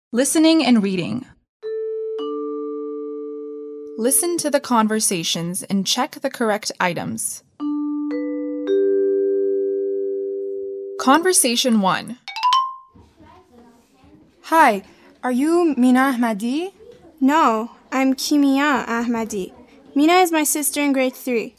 Listening and reading. Listen to the conversations and check the correct items. Conversation 1. Hi, are you Mina Ahmadi? No, I'm Kimia Ahmadi. Mina is my sister in grade 3.